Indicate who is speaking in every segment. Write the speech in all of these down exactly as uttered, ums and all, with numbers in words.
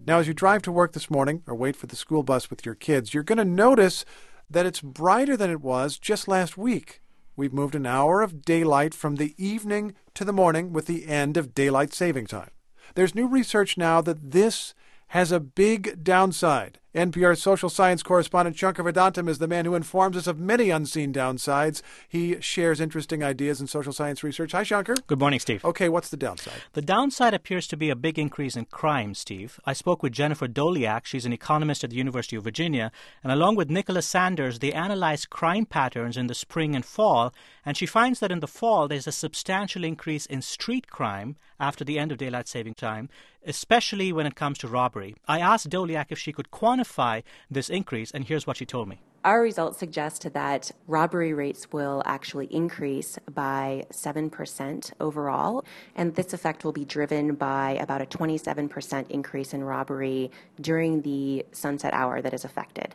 Speaker 1: Now, as you drive to work this morning or wait for the school bus with your kids, you're going to notice that it's brighter than it was just last week. We've moved an hour of daylight from the evening to the morning with the end of daylight saving time. There's new research now that this has a big downside. N P R social science correspondent Shankar Vedantam is the man who informs us of many unseen downsides. He shares interesting ideas in social science research. Hi, Shankar.
Speaker 2: Good morning, Steve.
Speaker 1: Okay, what's the downside?
Speaker 2: The downside appears to be a big increase in crime, Steve. I spoke with Jennifer Doliak. She's an economist at the University of Virginia. And along with Nicholas Sanders, they analyzed crime patterns in the spring and fall. And she finds that in the fall, there's a substantial increase in street crime after the end of daylight saving time, especially when it comes to robbery. I asked Doliak if she could quantify this increase, and here's what she told me.
Speaker 3: Our results suggest that robbery rates will actually increase by seven percent overall, and this effect will be driven by about a twenty-seven percent increase in robbery during the sunset hour that is affected.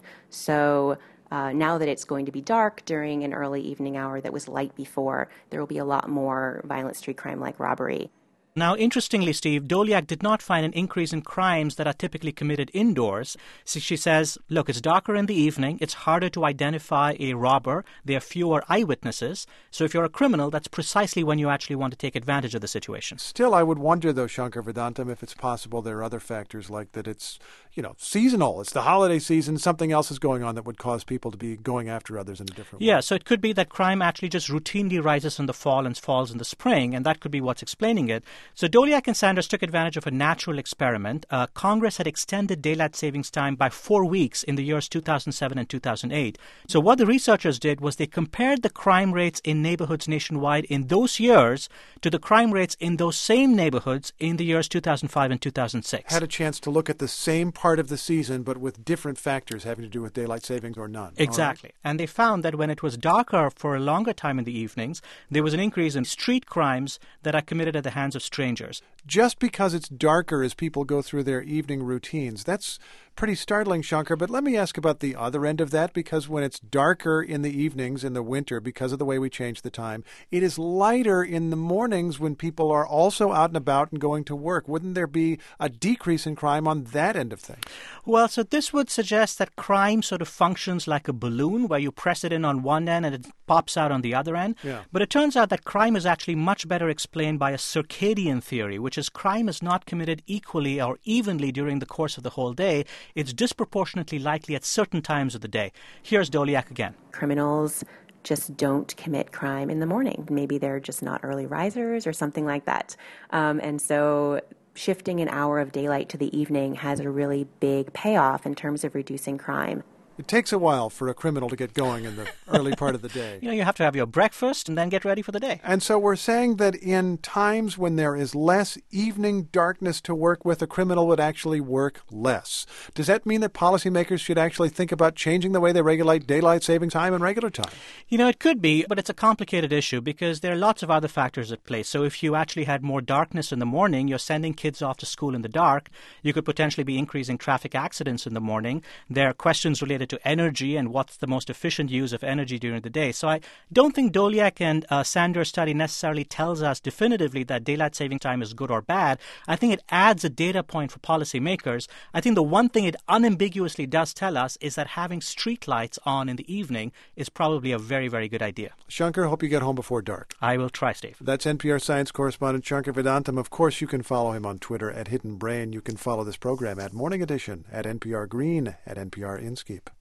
Speaker 3: So uh, now that it's going to be dark during an early evening hour that was light before, there will be a lot more violent street crime like robbery.
Speaker 2: Now, interestingly, Steve, Doliak did not find an increase in crimes that are typically committed indoors. So she says, look, it's darker in the evening. It's harder to identify a robber. There are fewer eyewitnesses. So if you're a criminal, that's precisely when you actually want to take advantage of the situation.
Speaker 1: Still, I would wonder, though, Shankar Vedantam, if it's possible there are other factors like that it's, you know, seasonal. It's the holiday season. Something else is going on that would cause people to be going after others in a different way.
Speaker 2: Yeah, so it could be that crime actually just routinely rises in the fall and falls in the spring, and that could be what's explaining it. So Doliak and Sanders took advantage of a natural experiment. Uh, Congress had extended daylight savings time by four weeks in the years two thousand seven and two thousand eight. So what the researchers did was they compared the crime rates in neighborhoods nationwide in those years to the crime rates in those same neighborhoods in the years two thousand five and two thousand six.
Speaker 1: Had a chance to look at the same part of the season, but with different factors having to do with daylight savings or none.
Speaker 2: Exactly. Right. And they found that when it was darker for a longer time in the evenings, there was an increase in street crimes that are committed at the hands of strangers.
Speaker 1: Just because it's darker as people go through their evening routines, that's pretty startling, Shankar. But let me ask about the other end of that, because when it's darker in the evenings in the winter because of the way we change the time, it is lighter in the mornings when people are also out and about and going to work. Wouldn't there be a decrease in crime on that end of things?
Speaker 2: Well, so this would suggest that crime sort of functions like a balloon where you press it in on one end and it pops out on the other end.
Speaker 1: Yeah.
Speaker 2: But it turns out that crime is actually much better explained by a circadian theory, which is crime is not committed equally or evenly during the course of the whole day. It's disproportionately likely at certain times of the day. Here's Doliak again.
Speaker 3: Criminals just don't commit crime in the morning. Maybe they're just not early risers or something like that. Um, and so shifting an hour of daylight to the evening has a really big payoff in terms of reducing crime.
Speaker 1: It takes a while for a criminal to get going in the early part of the day.
Speaker 2: You know, you have to have your breakfast and then get ready for the day.
Speaker 1: And so we're saying that in times when there is less evening darkness to work with, a criminal would actually work less. Does that mean that policymakers should actually think about changing the way they regulate daylight saving time and regular time?
Speaker 2: You know, it could be, but it's a complicated issue because there are lots of other factors at play. So if you actually had more darkness in the morning, you're sending kids off to school in the dark. You could potentially be increasing traffic accidents in the morning. There are questions related to energy and what's the most efficient use of energy during the day. So I don't think Doliak and uh, Sanders' study necessarily tells us definitively that daylight saving time is good or bad. I think it adds a data point for policymakers. I think the one thing it unambiguously does tell us is that having street lights on in the evening is probably a very, very good idea.
Speaker 1: Shankar, hope you get home before dark.
Speaker 2: I will try, Steve.
Speaker 1: That's N P R science correspondent Shankar Vedantam. Of course, you can follow him on Twitter at Hidden Brain. You can follow this program at Morning Edition, at N P R Green, at N P R Inskeep.